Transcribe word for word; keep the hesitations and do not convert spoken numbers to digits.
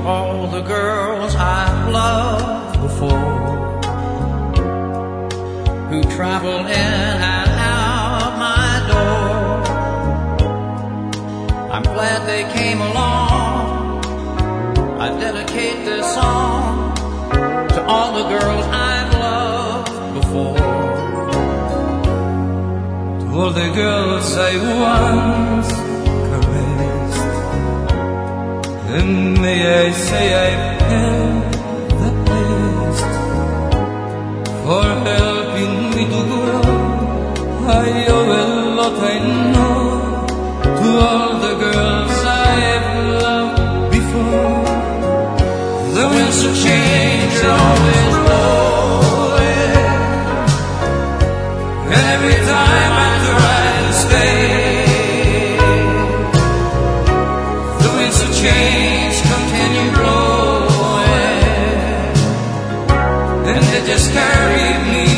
all the girls I've loved before, who travel in and out my door. I'm glad they came along. I dedicate this song to all the girls I've loved before, to all the girls I once caressed, and may I say I've held the best for helping me to grow. I owe a lot, I know, to all the girls I've loved before. The winds of change are always blowing, and every time I try to stay, the winds of change continue blowing, and they just carry me